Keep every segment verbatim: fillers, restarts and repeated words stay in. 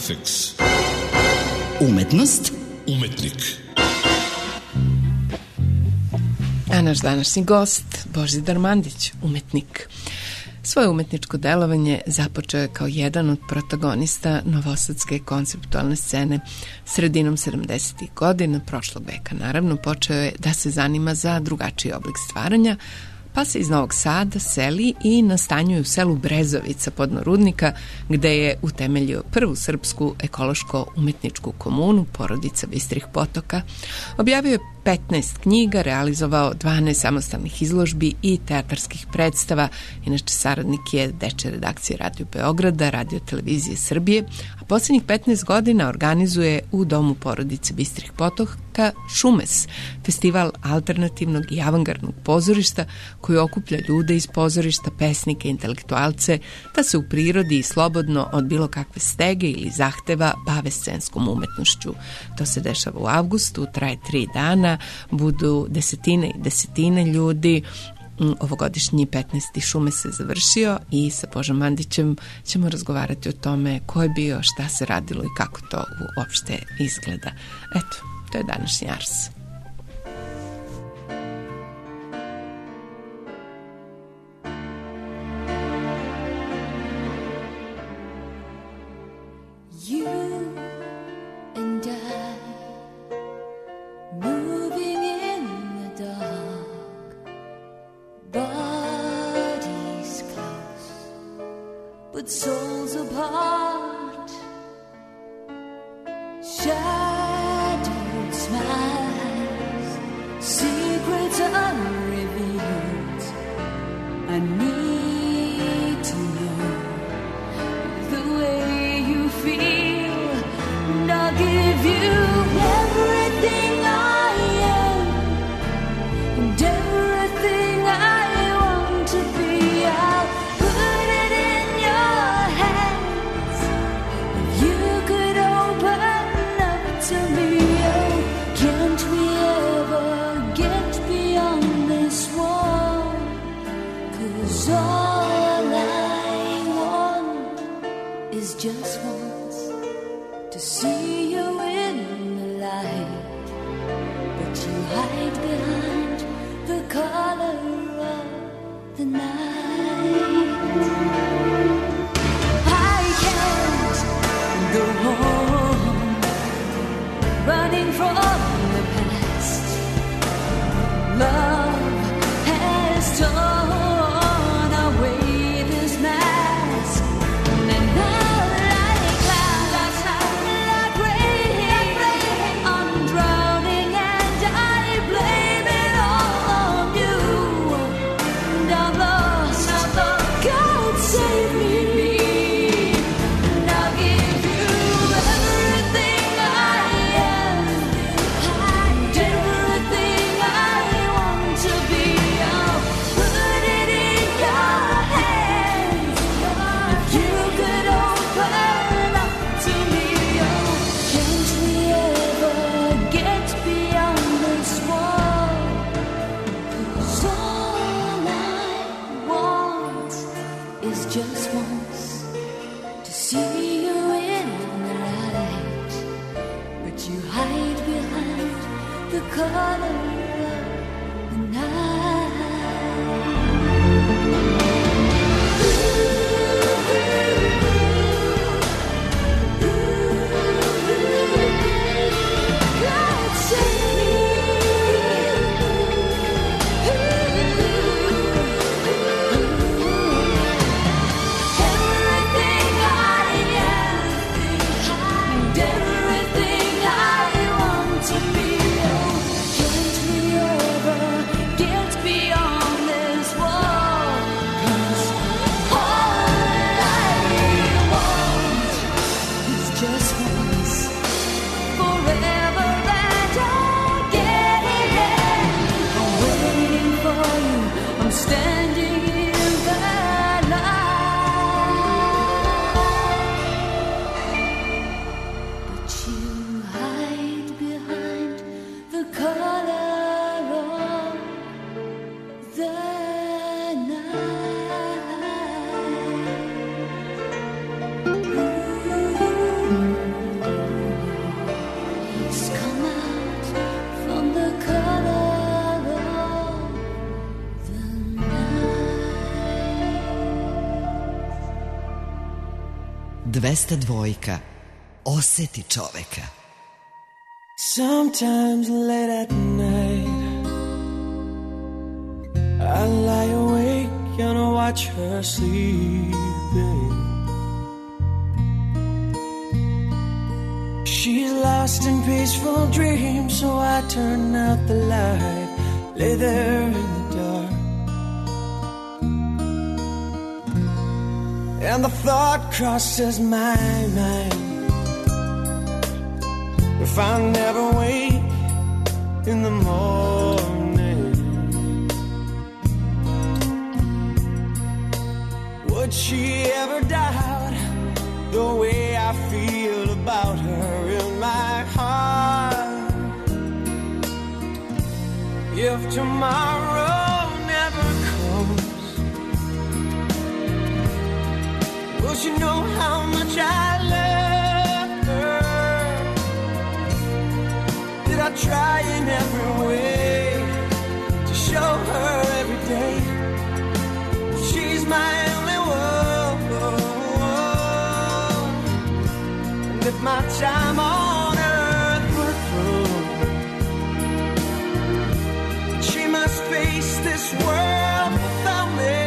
Artifex. Umetnost. Umetnik. A naš današnji gost, Božidar Mandić, umetnik. Svoje umetničko delovanje započeo je kao jedan od protagonista novosadske konceptualne scene. Sredinom sedamdesetih godina prošlog veka naravno počeo je da se zanima za drugačiji oblik stvaranja, pa se iz Novog Sada seli i nastanjuje u selu Brezovica podno Rudnika, gde je utemeljio prvu srpsku ekološko-umetničku komunu, porodica Bistrih potoka. Objavio je petnaest knjiga, realizovao dvanaest samostalnih izložbi i teatarskih predstava. Inače, saradnik je dečje redakcije Radio Beograda, Radio Televizije Srbije, a poslednjih petnaest godina organizuje u Domu porodice Bistrih potoka Šumes, festival alternativnog i avangardnog pozorišta koji okuplja ljude iz pozorišta, pesnike, intelektualce, da se u prirodi i slobodno od bilo kakve stege ili zahteva bave scenskom umetnošću. To se dešava u avgustu, traje tri dana, budu desetine i desetine ljudi. Ovogodišnji petnaesti Šume se završio i sa Božom Mandićem ćemo razgovarati o tome ko je bio, šta se radilo i kako to uopšte izgleda. Eto, to je današnji Ars. Souls apart, shadowed smiles, secrets unrevealed. I need to know the way you feel, and I'll give you everything I am and everything I want to be. I'll put it in your hands. If you could open up to me, oh, can't we ever get beyond this wall? 'Cause all I want is just once to see you in the light, but you hide behind the color of the night. I can't go home, running from the past. Love has torn away this mask, and now like clouds, like rain, I'm drowning and I blame it all on you. And I'm lost, God save me. And I'll give you everything I am and everything I want to be. I'll put it in your hands. If you could open up to me, oh, can't we ever get beyond this wall? 'Cause all I want is just once to see you in the light, but you hide behind the color of the night. God save me. Everything dvesta dvojka. Oseti čoveka. Sometimes late at night I lie awake and I watch her sleeping. She's lost in peaceful dreams, so I turn out the light, lay there in the dark. And the thought crosses my mind, if I never wake in the morning, would she ever doubt the way I feel about her in my heart? If tomorrow never comes, will she know how much I love her? Did I try in every way to show her every day she's my only one? And if my time on earth were through, she must face this world without me.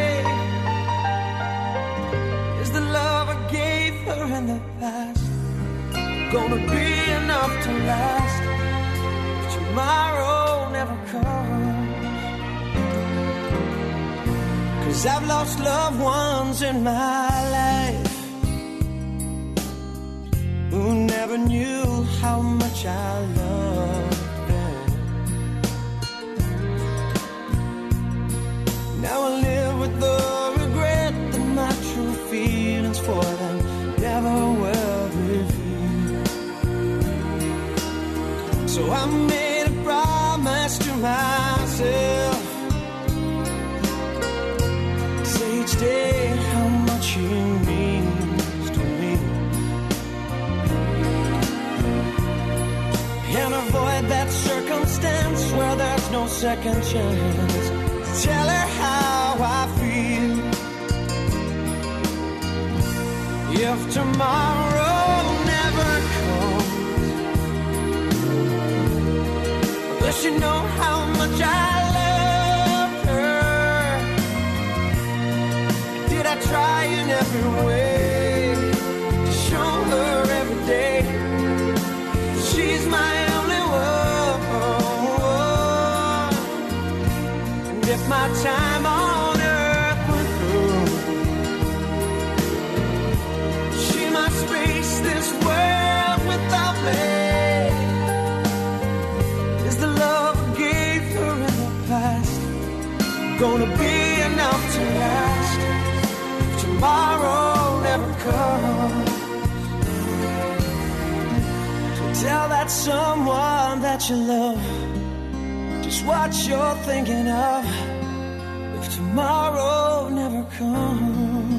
Is the love I gave her in the past gonna be enough to last if tomorrow never comes? 'Cause I've lost loved ones in my life who never knew how much I loved them. Now I live with the regret that my true feelings for them never were revealed. So I made a promise to myself, say each day how much he means to me, and avoid that circumstance where there's no second chance. Tell her how I feel. If tomorrow never comes, will she know how much I love her? Did I try in every way to show her every day she's my only one? And if my time on earth went through, she must face this world without me. Is the love I gave her in the past gonna be enough to last if tomorrow never comes? Tell that someone that you love just what you're thinking of if tomorrow never comes.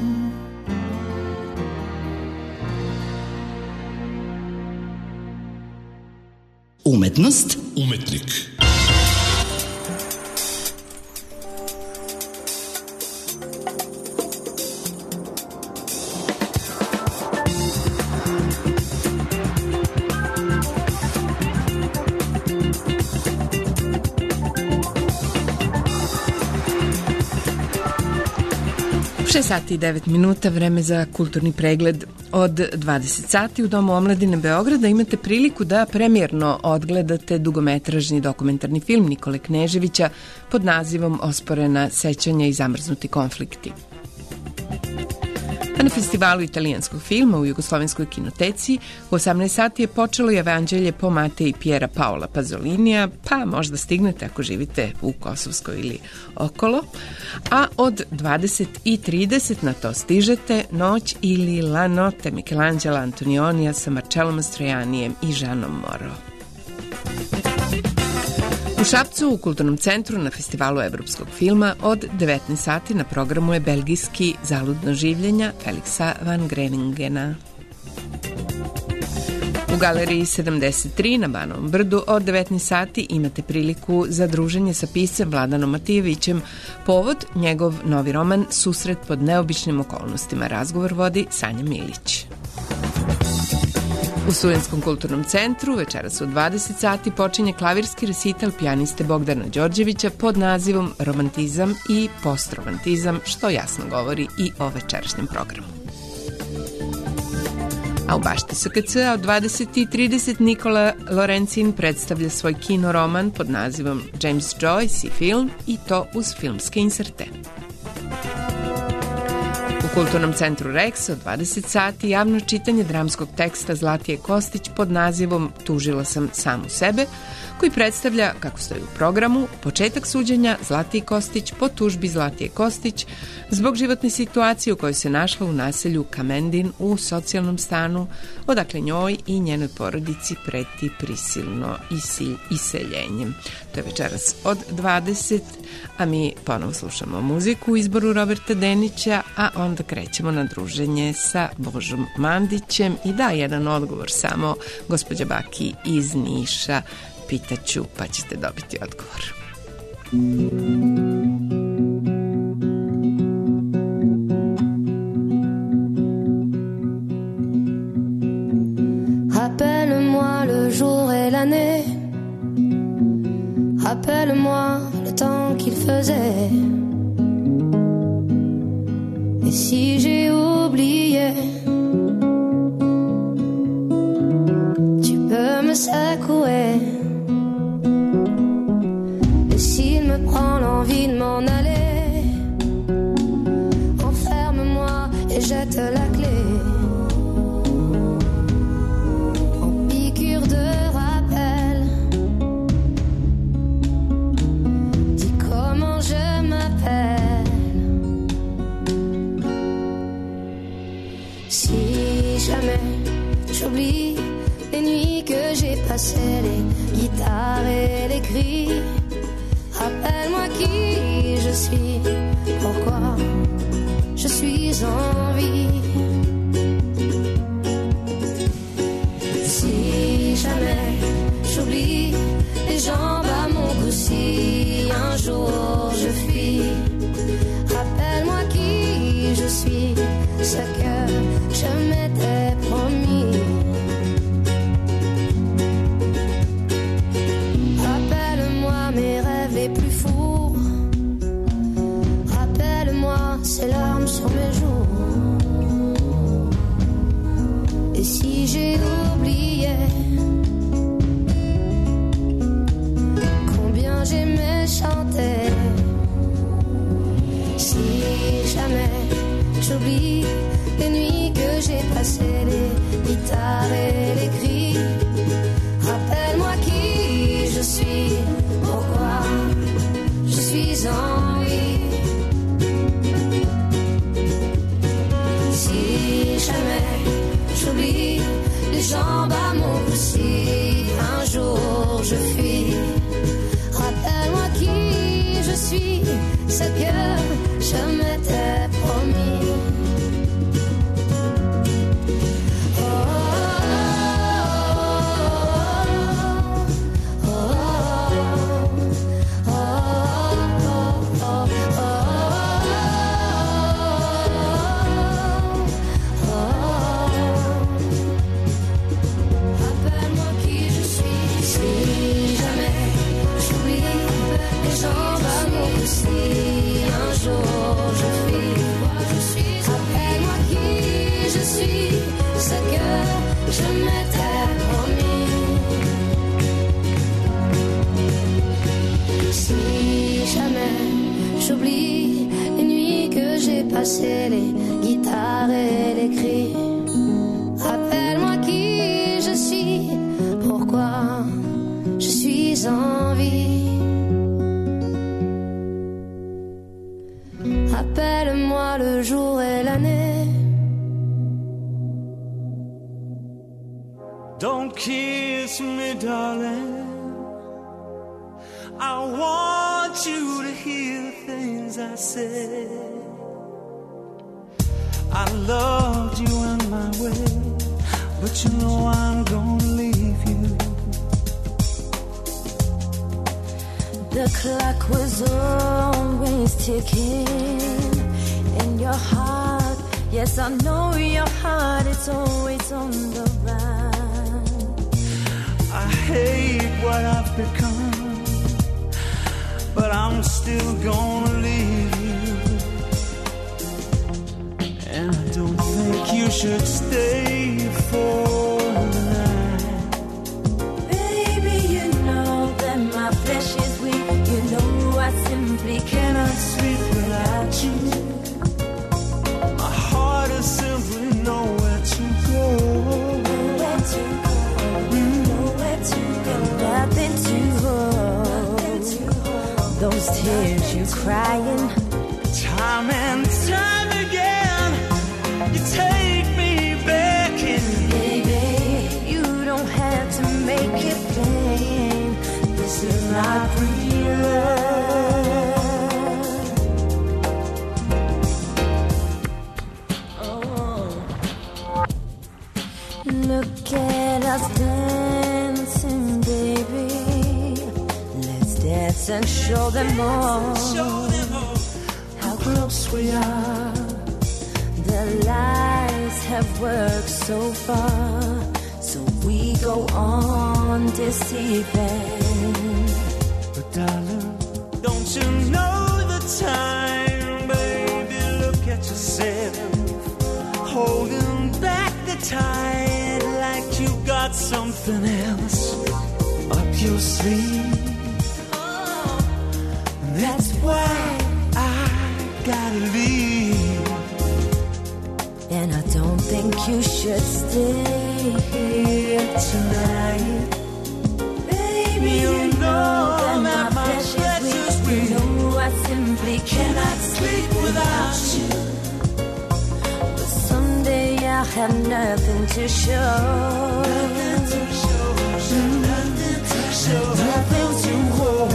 Umetnost, umetnik. šest sati i devet minuta, vreme za kulturni pregled. Od dvadeset sati u Domu omladine Beograda imate priliku da premijerno odgledate dugometražni dokumentarni film Nikole Kneževića pod nazivom Osporena sećanja i zamrznuti konflikti. A na festivalu italijanskog filma u Jugoslovenskoj kinoteci u osamnaest sati je počelo i Evanđelje po Mateji Piera Paola Pazolinija, pa možda stignete ako živite u Kosovskoj ili okolo. A od dvadeset i trideset na to stižete Noć ili La Notte Michelangela Antonionija sa Marcellom Mastrojanijem i Žanom Moro. U Šapcu u Kulturnom centru na festivalu evropskog filma od devetnaest sati na programu je belgijski Zaludno življenja Feliksa van Greningena. U galeriji sedamdeset tri na Banovom brdu od devetnaest sati imate priliku za druženje sa piscem Vladanom Matijevićem. Povod, njegov novi roman Susret pod neobičnim okolnostima. Razgovor vodi Sanja Milić. U Studentskom kulturnom centru večeras u dvadeset sati počinje klavirski resital pijaniste Bogdana Đorđevića pod nazivom Romantizam i postromantizam, što jasno govori i o večerašnjem programu. A u bašti S K C od dvadeset i trideset Nikola Lorencin predstavlja svoj kinoroman pod nazivom James Joyce i film, i to uz filmske inserte. U Kulturnom centru Rex od dvadeset sati javno čitanje dramskog teksta Zlatije Kostić pod nazivom Tužila sam samu sebe, koji predstavlja, kako stoji u programu, početak suđenja Zlatije Kostić po tužbi Zlatije Kostić zbog životne situacije u kojoj se našla u naselju Kamendin u socijalnom stanu, odakle njoj i njenoj porodici preti prisilno iseljenjem. To je večeras od dvadeset, a mi ponovo slušamo muziku u izboru Roberta Denića, a onda krećemo na druženje sa Božom Mandićem. I da, jedan odgovor samo, gospođa Baki iz Niša, pitaću pa ćete dobiti odgovor. Rappelle-moi le jour et l'année, rappelle-moi le temps qu'il faisait. Et si j'ai oublié, tu peux me secouer. Et s'il me prend l'envie de m'en aller, enferme-moi et jette la clé. J'oublie les nuits que j'ai passées, les guitares et les cris. Rappelle-moi qui je suis, pourquoi je suis en vie. Si jamais j'oublie les jambes à mon cou, si un jour je fuis, rappelle-moi qui je suis, ce que je m'étais promis. Rappelle-moi mes rêves les plus fous, rappelle-moi ces larmes sur mes joues. Et si j'ai oublié combien j'aimais chanter, si jamais j'oublie les nuits que j'ai passées, les guitares et les cris, rappelle-moi qui je suis, pourquoi je suis en vie. Si jamais j'oublie les jambes à mon cou, si un jour je fuis, rappelle-moi qui je suis, ce que je m'étais promis. J'oublie les nuits que j'ai passées, les guitares et les cris. Rappelle-moi qui je suis, pourquoi je suis en vie. Rappelle-moi le jour et l'année. Don't kiss me, darling. I want you to hear the things I said. I loved you on my way, but you know I'm gonna leave you. The clock was always ticking in your heart. Yes, I know your heart is always on the rise. I hate what I've become, but I'm still gonna leave you. And I don't think you should stay for the night. Baby, you know that my flesh is weak. You know I simply cannot sleep without you. My heart is simply nowhere to go. Nowhere to go, nowhere to go, nothing to hold. Those tears you're crying, time and time again, you take me back in. baby. You don't have to make it plain. This is not real love. Oh. Look at us dancing, baby. Let's dance and show them all how close we are. The lies have worked so far, so we go on deceiving. But darling, don't you know the time, baby? Look at yourself, holding back the tide like you got something else up your sleeve. That's why I gotta leave. And I don't think you should stay here tonight. Baby, you know that my flesh is weak. You know I simply cannot sleep without you. But someday I'll have nothing to show. Nothing to show, nothing to show, nothing to hold.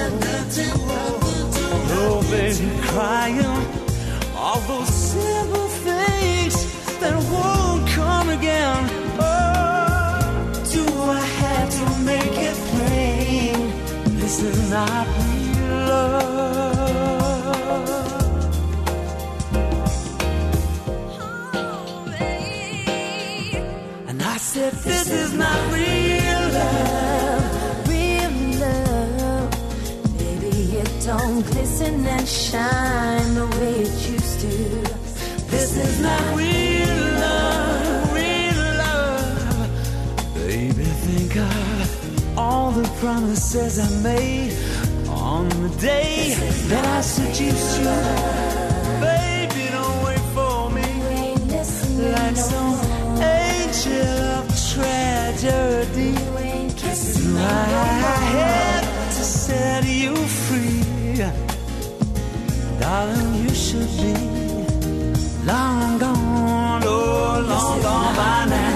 Oh, baby, crying all those simple things that won't come again. Oh, do I have to make it plain? This is not real love. And I said, this is not real love. Real love, baby, it don't glisten and shine the way it used to. This is not real love, real love. Baby, think of all the promises I made on the day that I seduced you. Baby, don't wait for me like some angel of tragedy. I had to set you free. Darling, you should be long gone, oh, long gone by now.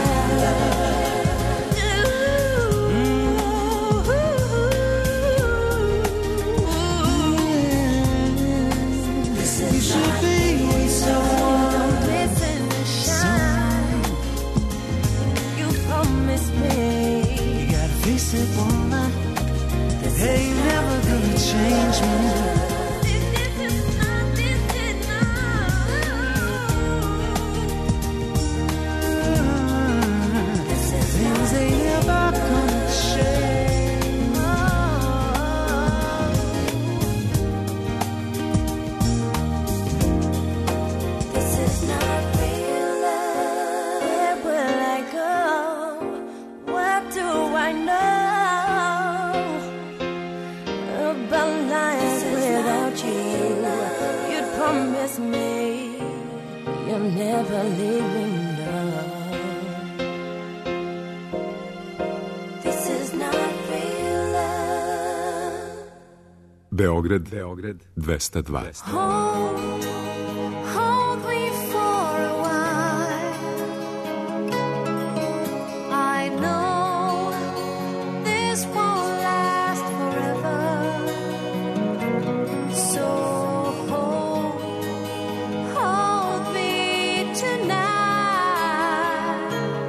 You should be someone, someone. You promised me. You gotta face it, woman. They ain't never gonna change me. Things ain't never gonna change. This is not real love. Where will I go? What do I know about life without you? You'd promise me you'll never leave me, no. This is not real love. Beograd, Beograd, dvesta dva. Hold, hold me for a while. I know this won't last forever. So hold, hold me tonight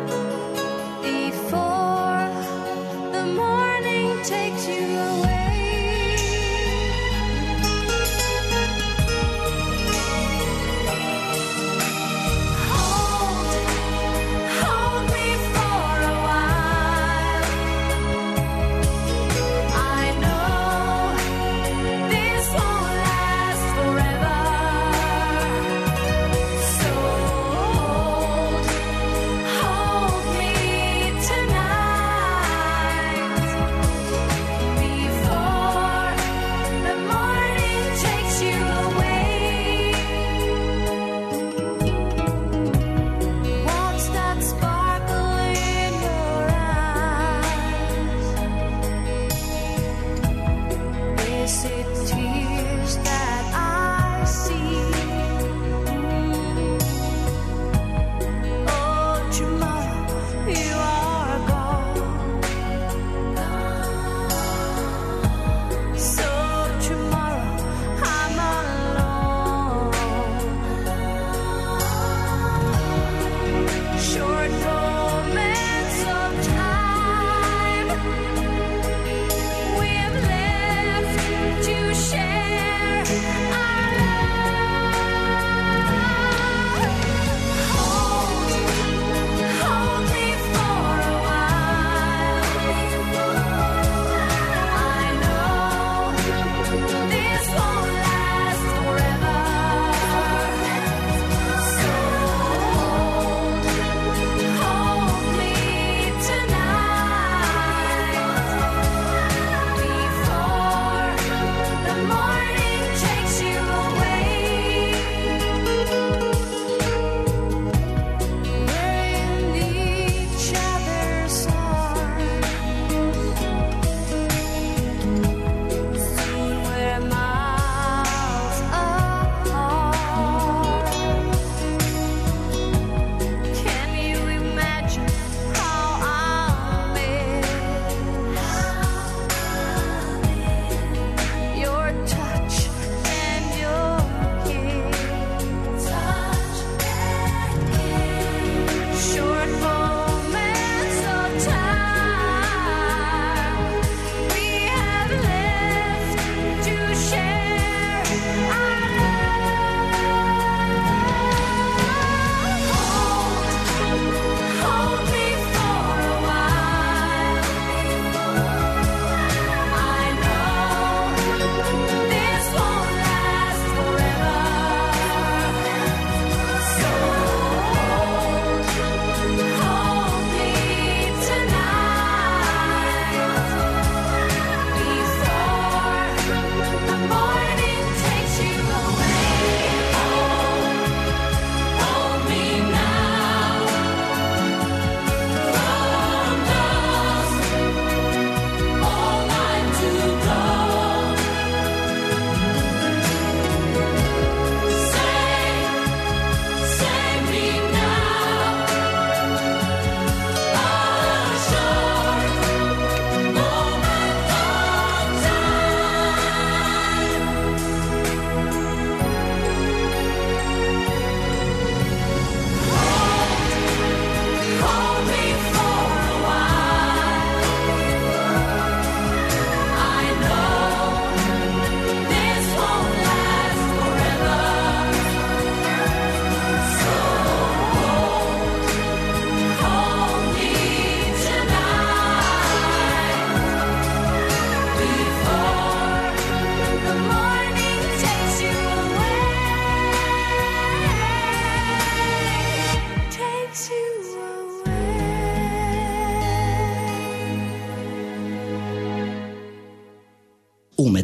before the morning takes you away.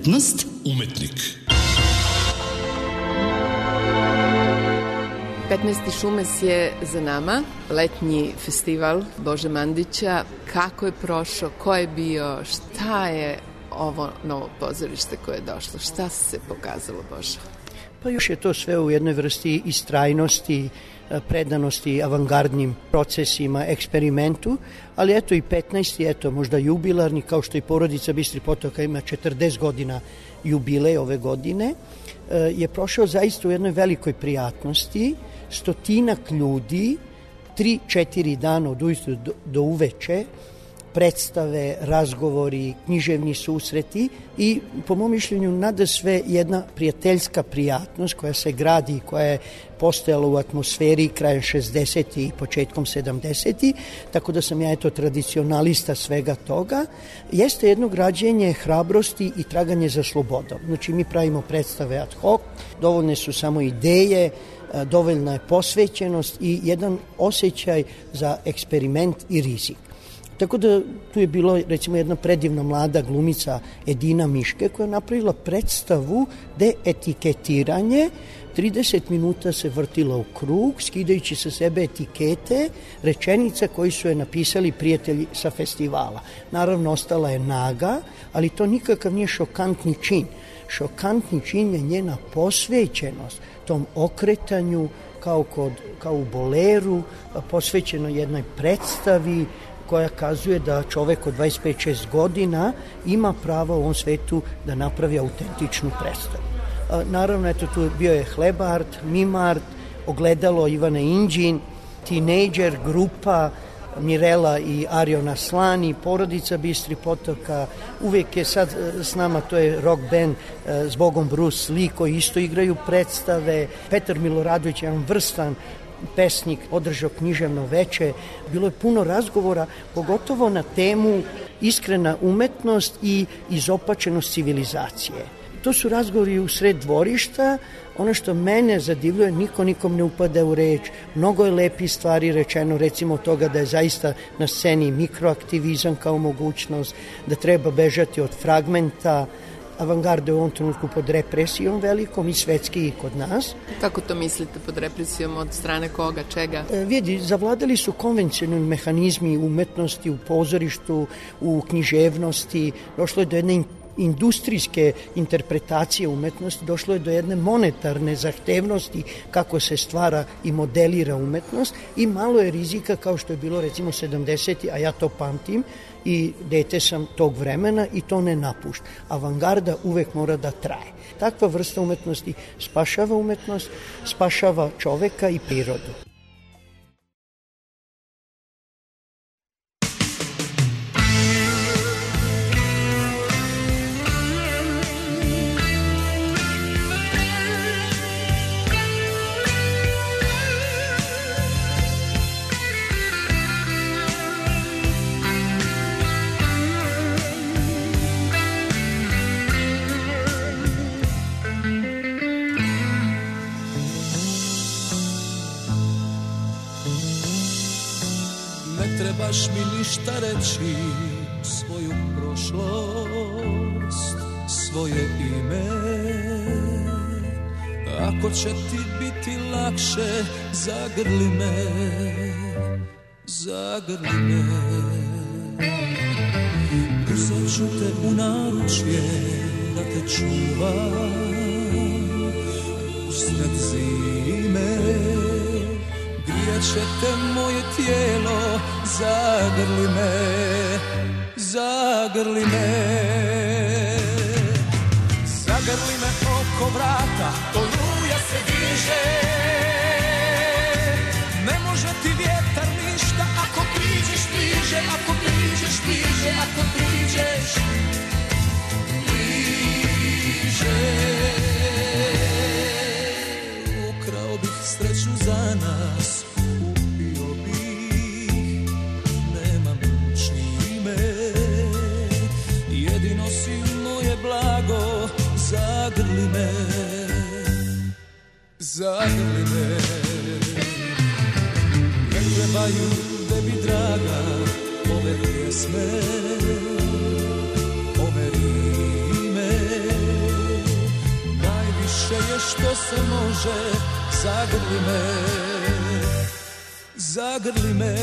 Umetnost. Umetnik. petnaesti Šumes je za nama, letnji festival Bože Mandića. Kako je prošao, ko je bio, šta je ovo novo pozorište koje je došlo, šta se pokazalo, Bože? Pa još je to sve u jednoj vrsti istrajnosti, predanosti avangardnim procesima, eksperimentu, ali eto i petnaesti, eto možda jubilarni, kao što i porodica Bistri Potoka ima četrdeset godina jubilej ove godine, je prošao zaista u jednoj velikoj prijatnosti, stotinak ljudi, tri, četiri dana od ujutru do, do uveče, predstave, razgovori, književni susreti i po mom mišljenju nada sve jedna prijateljska prijatnost koja se gradi, koja je postojala u atmosferi krajem šezdesetih i početkom sedamdesetih, tako da sam ja eto tradicionalista svega toga, jeste jedno građenje hrabrosti i traganje za slobodom. Znači mi pravimo predstave ad hoc, dovoljne su samo ideje, dovoljna je posvećenost i jedan osjećaj za eksperiment i rizik. Tako da tu je bilo recimo jedna predivna mlada glumica Edina Miške koja je napravila predstavu deetiketiranje, trideset minuta se vrtila u krug, skidajući sa sebe etikete, rečenica koji su je napisali prijatelji sa festivala. Naravno, ostala je naga, ali to nikakav nije šokantni čin. Šokantni čin je njena posvećenost tom okretanju kao, kod, kao u boleru, posvećeno jednoj predstavi koja kazuje da čovek od dvadeset pet šest godina ima pravo u ovom svetu da napravi autentičnu predstavu. Naravno, eto, tu bio je Hlebart, Mimart, Ogledalo Ivana Inđin, Teenager, grupa Mirela i Ariona Slani, porodica Bistri Potoka, uvek je sad s nama, to je rock band Zbogom Bruce Lee, koji isto igraju predstave, Petar Miloradović, jedan vrstan pesnik, održao književno veče. Bilo je puno razgovora, pogotovo na temu iskrena umetnost i izopačenost civilizacije. To su razgovori u sred dvorišta. Ono što mene zadivljuje, niko nikom ne upada u reč. Mnogo je lepih stvari rečeno, recimo toga da je zaista na sceni mikroaktivizam kao mogućnost, da treba bežati od fragmenta. Avangarda je u ovom trenutku pod represijom velikom i svetski i kod nas. Kako to mislite pod represijom, od strane koga, čega? E, vidi, zavladali su konvencionalni mehanizmi umetnosti u pozorištu, u književnosti, došlo je do jedne industrijske interpretacije umetnosti, došlo je do jedne monetarne zahtevnosti kako se stvara i modelira umetnost i malo je rizika kao što je bilo recimo sedamdesetih, a ja to pamtim i dete sam tog vremena i to ne napušta. Avangarda uvek mora da traje. Takva vrsta umetnosti spašava umetnost, spašava čoveka i prirodu. Trebaš mi ništa reći, svoju prošlost, svoje ime. Ako će ti biti lakše, zagrli me, zagrli me. Uzet ću te u naručje da te čuvam usred zime. Grijeće te moje tijelo, zagrli me, zagrli me. Zagrli me oko vrata, oluja se diže. Ne može ti vjetar ništa ako priđeš bliže, ako priđeš bliže, ako priđeš bliže. Ukrao bih sreću za nas, upio bih, nemam čime. Jedino si moje blago, zagrli me, zagrli me. Ne trebaju tebi draga ove pjesme, ove rime. Najljepše je što se može, zagrli me, zagrli me.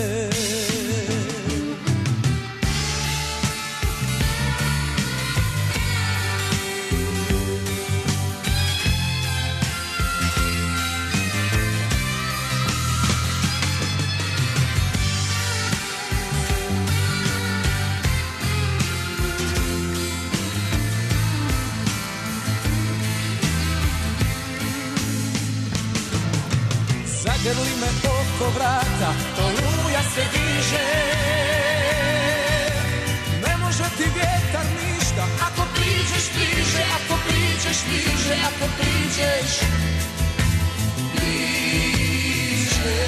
Zagrli me oko vrata, oluja se diže. Ne može ti vjetar ništa, ako priđeš bliže, ako priđeš bliže, ako priđeš bliže.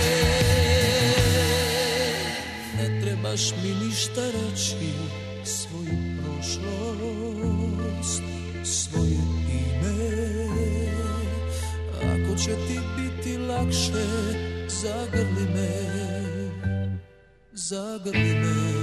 Ne trebaš mi ništa reći, svoju prošlost, svoje ime. Ako će ti biti lakše, zagrli me, zagrli me.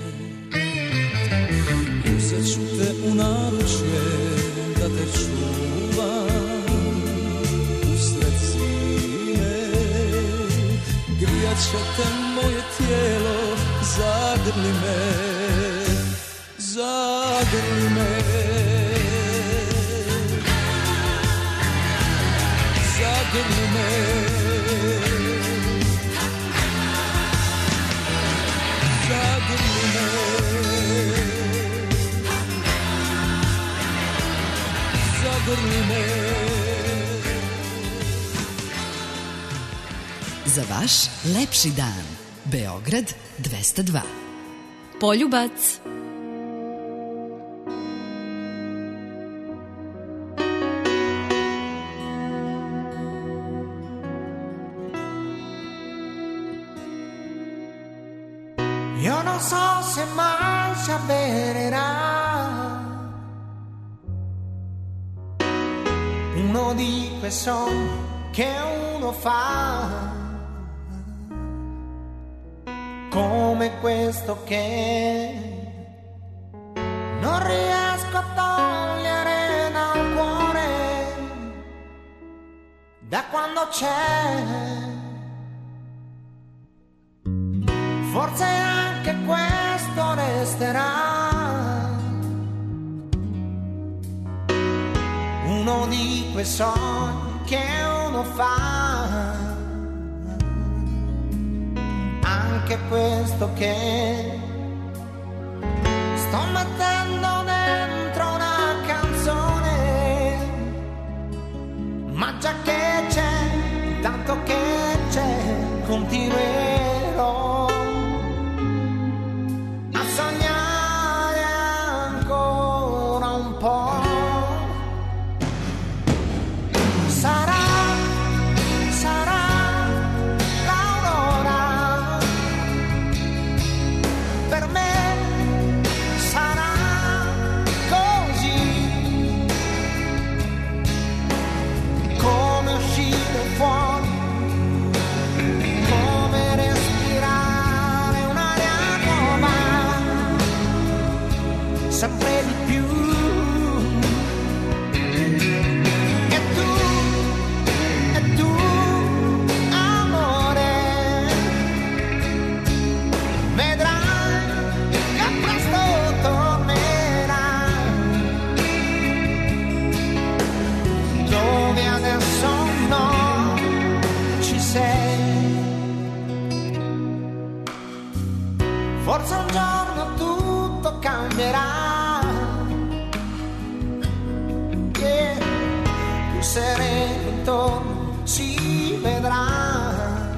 Uzet ću te u naručje da te čuvam usred zime. Grijat će te moje tijelo, zagrli me, zagrli me. Zagrli me, zagrli me, zagrli me. Za vaš lepši dan. Beograd dvesta dva. Poljubac. Io non so se mai si avvererà uno di quei sogni che uno fa, come questo che non riesco a togliere dal cuore da quando c'è. Forse anche questo resterà uno di quei sogni che uno fa, anche questo che sto mettendo dentro una canzone, ma già che c'è, tanto che c'è, continuerò sognare ancora un po'. Sarà, sarà l'aurora, per me sarà così, come uscire fuori, come respirare un'aria nuova, sempre di più. E tu, e tu, amore, vedrai che presto tornerai, dove adesso no ci sei. Forse un giorno tutto cambierà, sereno intorno si vedrà.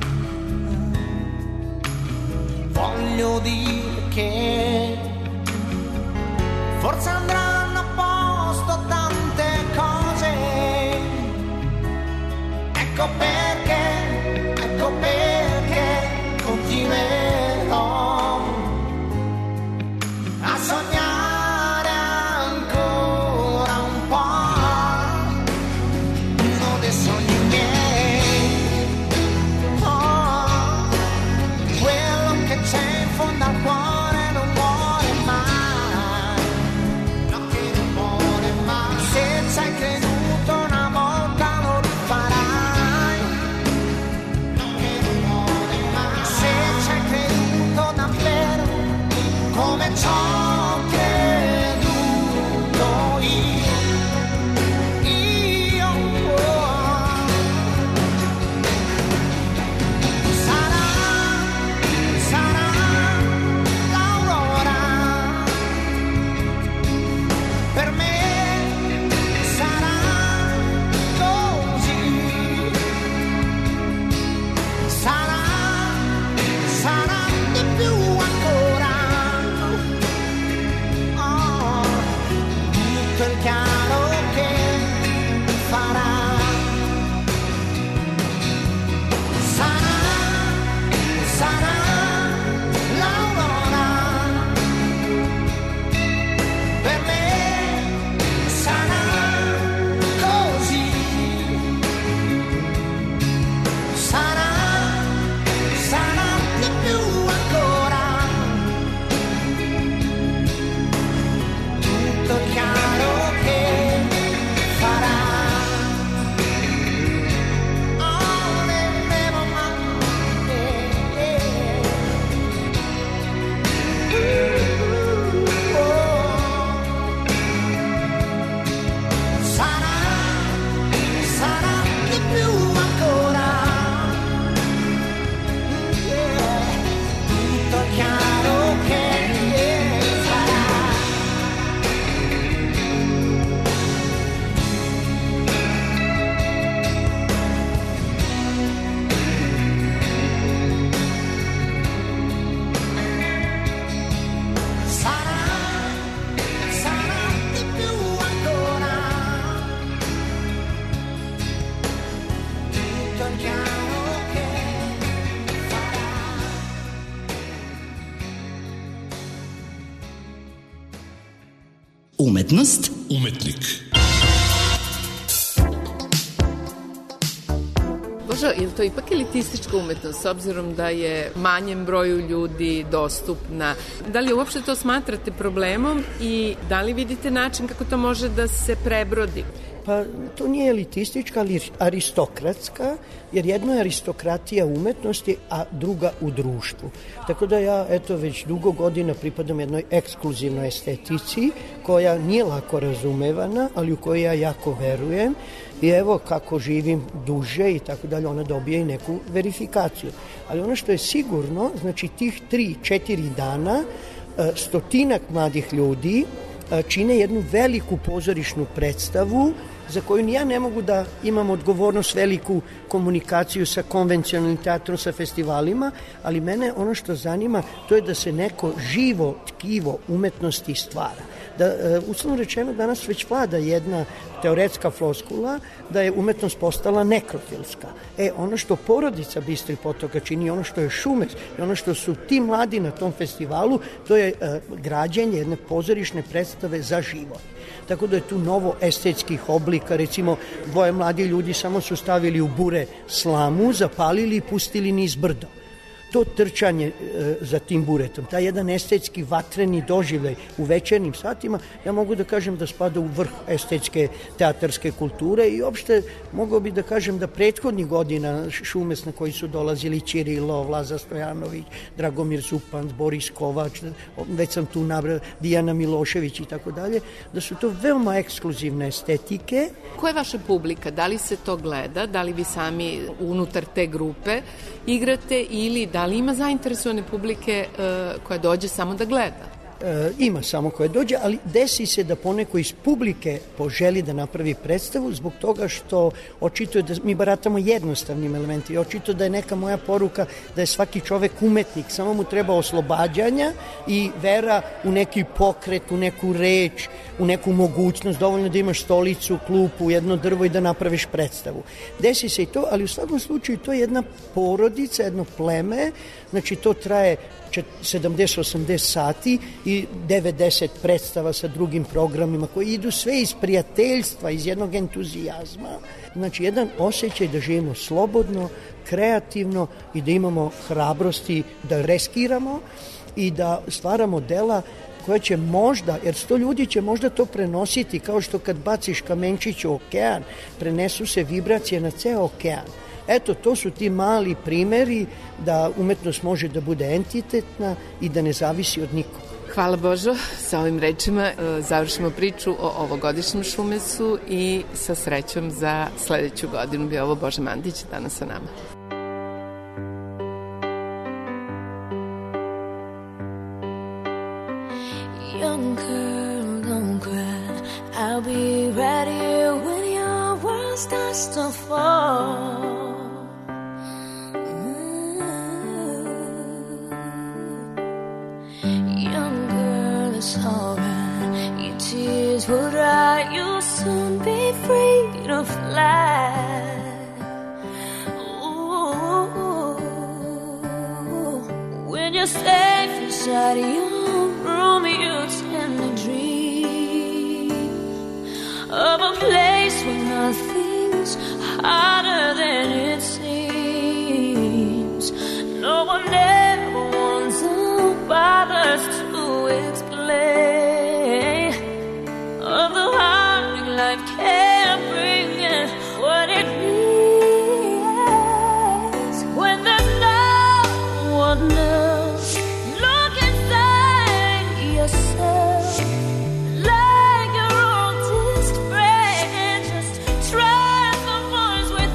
Voglio dire che forse andranno a posto tante cose. Ecco perché, ecco perché continuerò a sognare ancora un po'. Sogni miei, oh, quello che c'è in fondo al cuore. Umetnost. Umetnik. Božo, je li to ipak elitistička umetnost, s obzirom da je manjem broju ljudi dostupna? Da li uopšte to smatrate problemom i da li vidite način kako to može da se prebrodi? Pa to nije elitistička, ali aristokratska, jer jedno je aristokratija umetnosti, a druga u društvu. Tako da ja, eto, već dugo godina pripadam jednoj ekskluzivnoj estetici, koja nije lako razumevana, ali u kojoj ja jako verujem. I evo kako živim duže i tako dalje, ona dobije i neku verifikaciju. Ali ono što je sigurno, znači tih tri, četiri dana, stotinak mladih ljudi čine jednu veliku pozorišnu predstavu za koju ni ja ne mogu da imam odgovornost, veliku komunikaciju sa konvencionalnim teatrom, sa festivalima, ali mene ono što zanima to je da se neko živo tkivo umetnosti stvara. Da, uslovno rečeno, danas već vlada jedna teoretska floskula da je umetnost postala nekrofilska. E, ono što porodica Bistrih potoka čini, ono što je Šumec i ono što su ti mladi na tom festivalu, to je e, građenje jedne pozorišne predstave za život. Tako da je tu novo estetskih oblika, recimo dvoje mladi ljudi samo su stavili u bure slamu, zapalili i pustili niz brdo. To trčanje e, za tim buretom, taj jedan estetski vatreni doživljaj u večernjim satima, ja mogu da kažem da spada u vrh estetske teatarske kulture i uopšte mogao bi da kažem da prethodnih godina Šumec na koji su dolazili Ćirilov, Laza Stojanović, Dragomir Supanc, Boris Kovač, već sam tu nabrao, Dijana Milošević i tako dalje, da su to veoma ekskluzivne estetike. Ko je vaša publika? Da li se to gleda? Da li vi sami unutar te grupe igrate ili da li ima zainteresovane publike uh, koja dođe samo da gleda? E, ima samo koja dođe, ali desi se da poneko iz publike poželi da napravi predstavu zbog toga što očito je da mi baratamo jednostavnim elementima. Očito da je neka moja poruka da je svaki čovek umetnik, samo mu treba oslobađanja i vera u neki pokret, u neku reč, u neku mogućnost, dovoljno da imaš stolicu, klupu, jedno drvo i da napraviš predstavu. Desi se i to, ali u svakom slučaju to je jedna porodica, jedno pleme, znači to traje sedamdeset osamdeset sati i devedeset predstava sa drugim programima koji idu sve iz prijateljstva, iz jednog entuzijazma. Znači jedan osjećaj da živimo slobodno, kreativno i da imamo hrabrosti da reskiramo i da stvaramo dela koja će možda, jer sto ljudi će možda to prenositi kao što kad baciš kamenčić u okean, prenesu se vibracije na ceo okean. Eto, to su ti mali primeri da umetnost može da bude entitetna i da ne zavisi od nikog. Hvala Božo, sa ovim rečima završimo priču o ovogodišnjem Šumecu i sa srećom za sledeću godinu. Bio ovo Boža Mandić danas sa nama. Young girl, don't cry, I'll be right here when your world starts to fall. It's alright, your tears will dry, you'll soon be free to fly. Ooh, when you're safe inside your room, you tend to dream of a place where nothing's harder than it seems. No one ever wants to bother us to explain of the heartache life can't bring and what it means when there's no one else. Look inside yourself like your oldest friend. Just trust the voice within.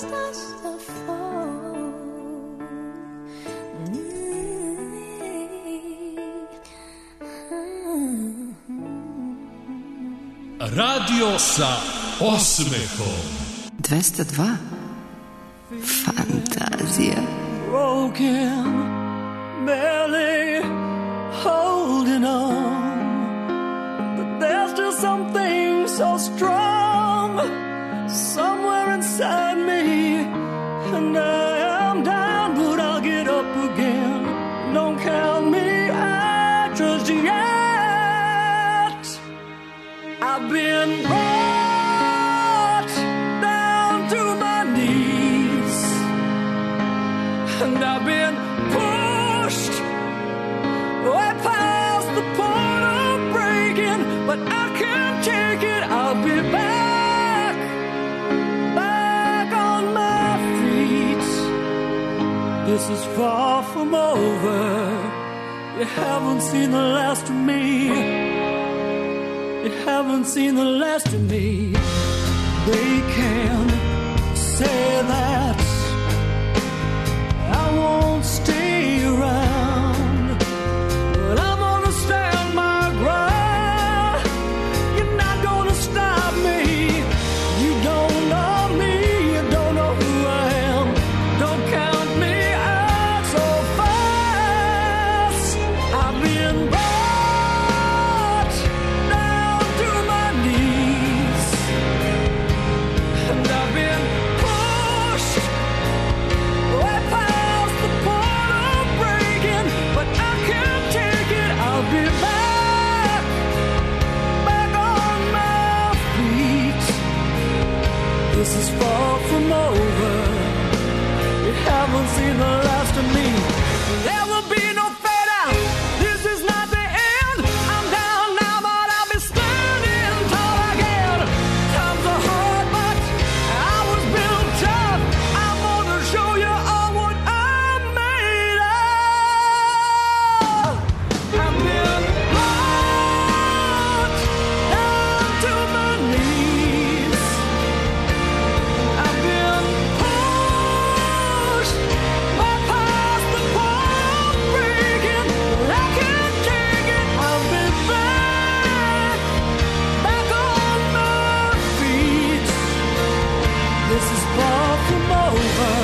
us the phone. Radio sa osmehom. dvesta dva. Fantazija. Broken, barely holding on, but there's still something so strong somewhere inside me, and I am down, but I'll get up again. Don't count me out just yet. I've been brought down to my knees, and I've been pushed way past the point of breaking, but I can't take it. I'll be back, back on my feet. This is far from over. You haven't seen the last of me. You haven't seen the last of me. They can say that I won't stay around, but I'm gonna stand my ground. You're not gonna stop me. You don't know me, you don't know who I am. Don't count me out so fast. I've been brought down to my knees, and I've been pushed way past the point of breaking, but I can't take it. I'll be back, back on my feet. This is far from over. You haven't seen the last of me. There will be no fade out. This is not the end. I'm down now, but I'll be standing tall again. Times are hard, but I was built tough. I'm gonna show you all what I'm made of. I've been brought down to my knees. I've been pushed way past the point of breaking. I can't take it. I'll be back, back on my feet. This is far from over.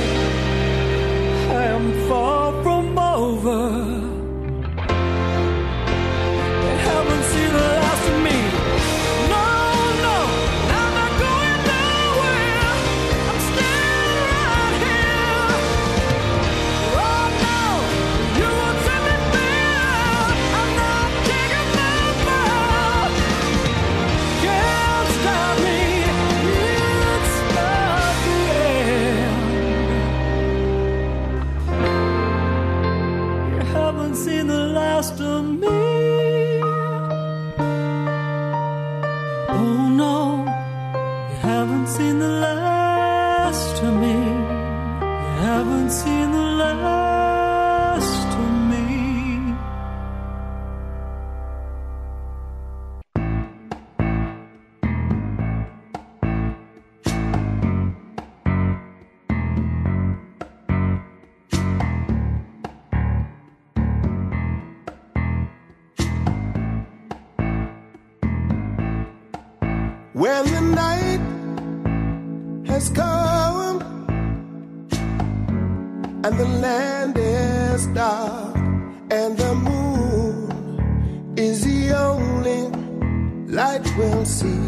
I am far from over. You haven't seen the last of me. No, no, I'm not going nowhere. I'm staying right here. Oh no, you won't set me down. I'm not taking my bow. Can't stop me. It's not the end. You haven't seen the last of me. Oh no, you haven't seen the last of me. You haven't seen the last of me. When the night has come and the land is dark and the moon is the only light we'll see.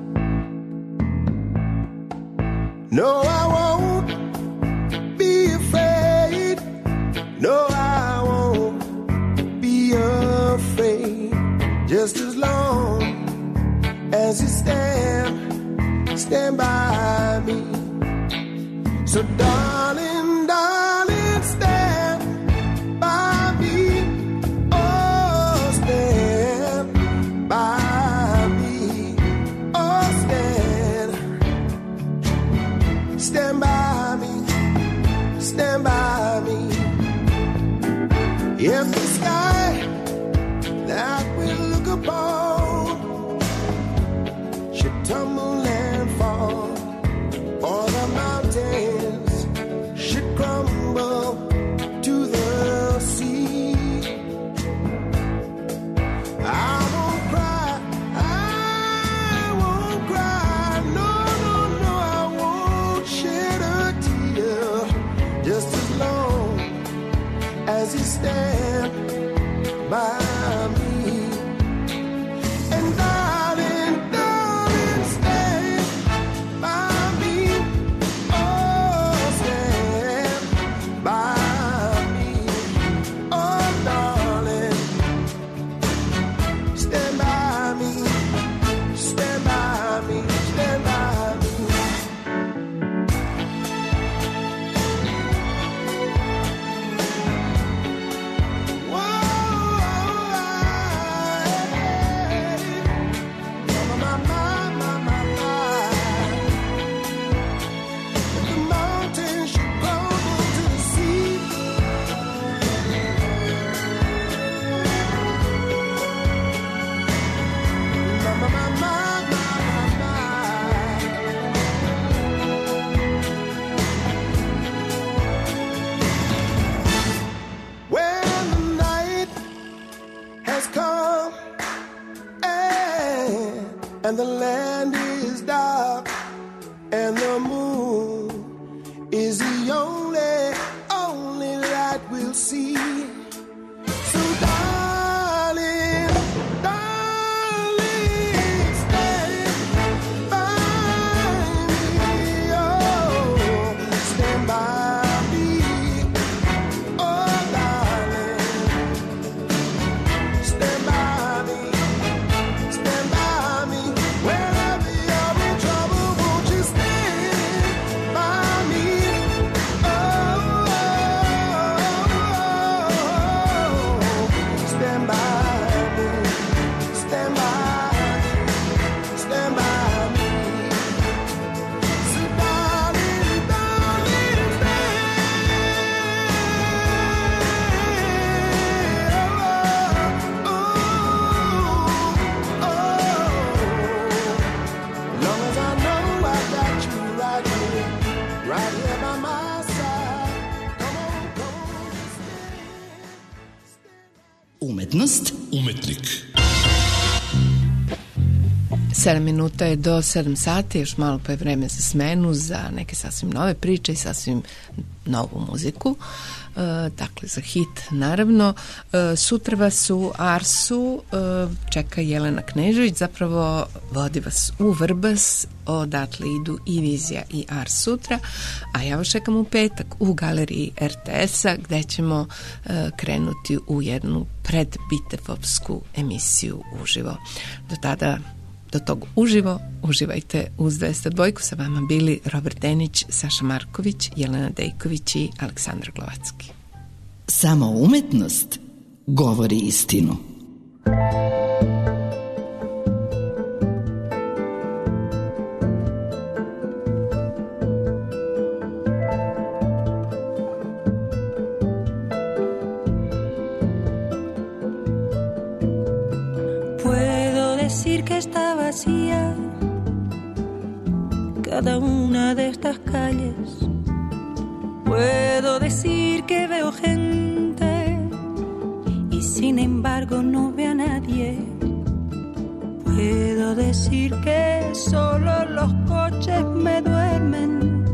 No, I won't be afraid. No, I won't be afraid. Just as long as you stand, stand by me. So darling, darling, stand by me. Oh, stand by me. Oh, stand. Stand by me. Stand by me. If the sky that we look upon should tumble and fall, or the mountain and the land is dark, and the moon is the only, only light we'll see. So darling, darling, stand by me, oh, stand by me, oh darling, stand by me, stand by me, whenever you're in trouble, won't you stand by me, oh, stand by me, stand by me, stand by me. So darling, darling, stand, oh, oh, oh. Long as I know I got you right here, right here by my side. Come on, come on, stand. Umetnost, Umetnik. sedam minuta je do sedam sati, još malo pa je vreme za smenu, za neke sasvim nove priče i sasvim novu muziku. E, dakle, za hit, naravno. E, sutra vas u Arsu e, čeka Jelena Knežević, zapravo vodi vas u Vrbas, odatle idu i Vizija i Ars sutra, a ja vas čekam u petak u galeriji er te es-a, gde ćemo e, krenuti u jednu predbitefovsku emisiju uživo. Do tada, do tog uživo, uživajte uz dvesta dva. Sa vama bili Robert Denić, Saša Marković, Jelena Dejković i Aleksandar Glovacki. samo umetnost govori istinu. Que está vacía cada una de estas calles. Puedo decir que veo gente y sin embargo no veo a nadie. Puedo decir que solo los coches me duermen.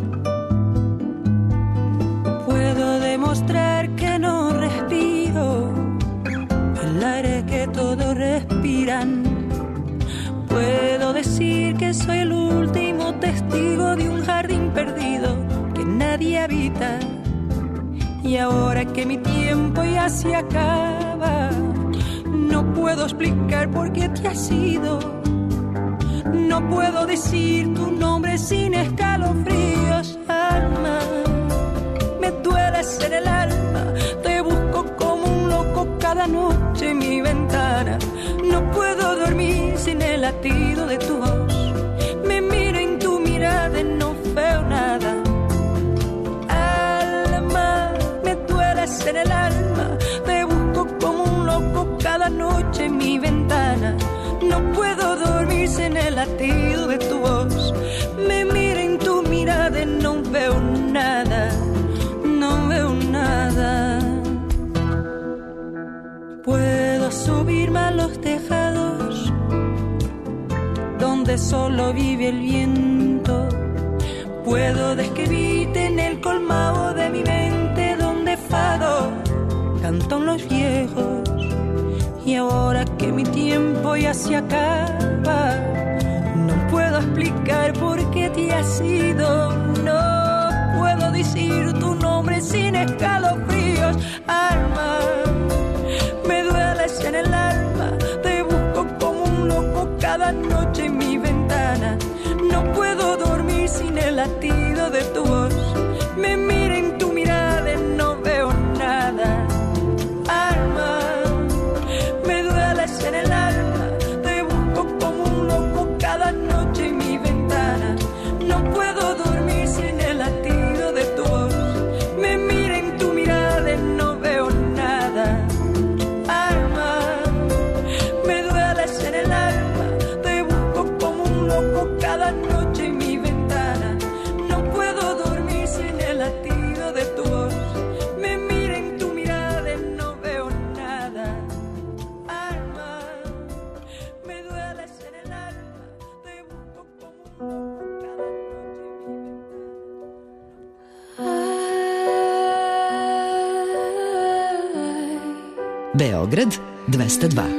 Puedo demostrar que no respiro el aire que todos respiran. Puedo decir que soy el último testigo de un jardín perdido que nadie habita. Y ahora que mi tiempo ya se acaba, no puedo explicar por qué te has ido. No puedo decir tu nombre sin escalofríos, alma. Me dueles en el alma, te busco como un loco cada noche en mi ventana. No puedo dormir sin el latido de tu voz. Me miro en tu mirada y no veo nada. Alma, me dueles en el alma. Te busco como un loco cada noche en mi ventana. No puedo dormir sin el latido de tu voz. Me miro en tu mirada y no veo nada. No veo nada. Puedo subirme a los tejados donde solo vive el viento. Puedo describirte en el colmado de mi mente donde fado cantan los viejos. Y ahora que mi tiempo ya se acaba, no puedo explicar por qué te has ido. No puedo decir tu nombre sin escalofríos, alma. Me dueles en el alma, te busco como un loco cada noche en mi ventana. No puedo dormir sin el latido de tu voz. Me miro en tu mirada y no veo nada. Alma, me dueles en el alma, te busco como un loco cada noche en mi ventana. No puedo dormir sin el latido de tu voz. Me miro en tu mirada y no veo nada. Cada noche en mi ventana, no puedo dormir sin el latido. Beograd dvesta dva.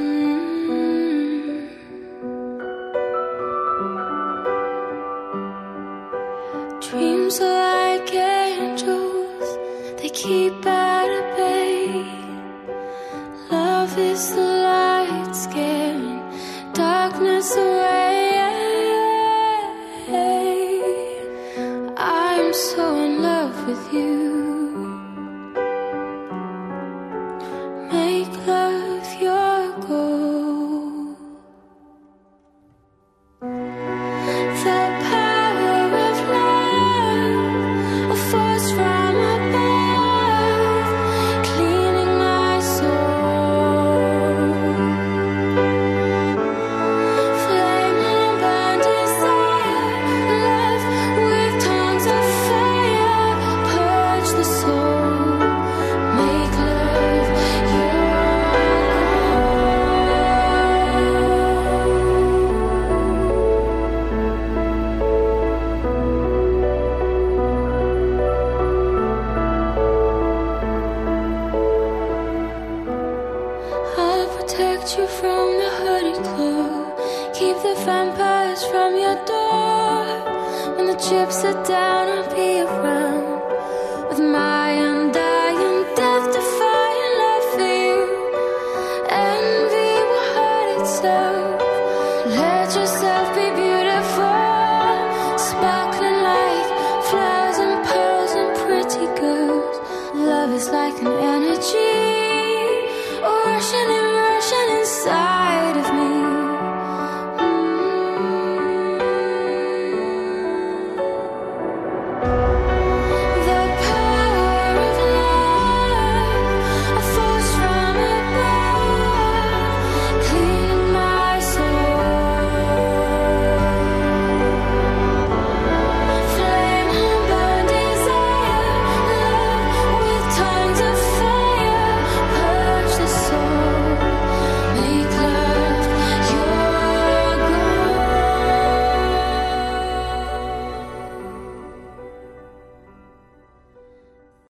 Dreams are like angels, they keep at a bay. Love is the light scaring darkness away. I'm so in love with you. Make love your goal. The power of love, a force from above, cleaning my soul. Flame and burn desire, love with tongues of fire, purge the soul. Make love your I'll protect you from the hooded claw, keep the vampires from your door. When the chips are down, I'll be around with my undying, death-defying love for you. Envy will hurt itself. Let yourself